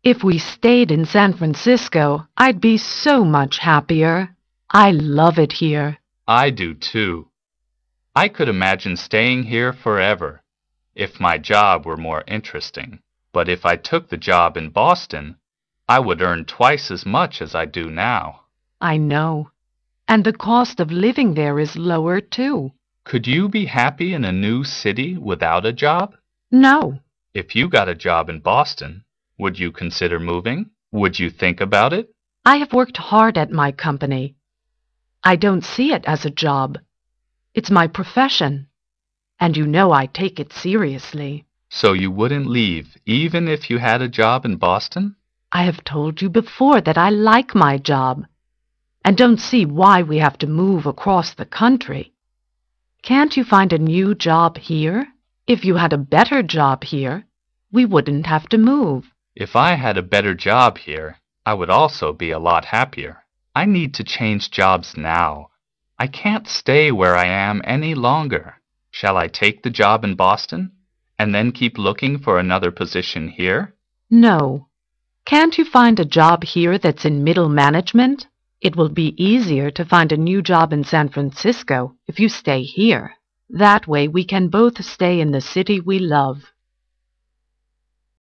If we stayed in San Francisco, I'd be so much happier. I love it here. I do too. I could imagine staying here forever if my job were more interesting. But if I took the job in Boston, I would earn twice as much as I do now. I know. And the cost of living there is lower, too. Could you be happy in a new city without a job? No. If you got a job in Boston, would you consider moving? Would you think about it? I have worked hard at my company. I don't see it as a job. It's my profession. And you know I take it seriously. So you wouldn't leave even if you had a job in Boston? I have told you before that I like my job, and don't see why we have to move across the country. Can't you find a new job here? If you had a better job here, we wouldn't have to move. If I had a better job here, I would also be a lot happier. I need to change jobs now. I can't stay where I am any longer. Shall I take the job in Boston and then keep looking for another position here? No. Can't you find a job here that's in middle management? It will be easier to find a new job in San Francisco if you stay here. That way we can both stay in the city we love.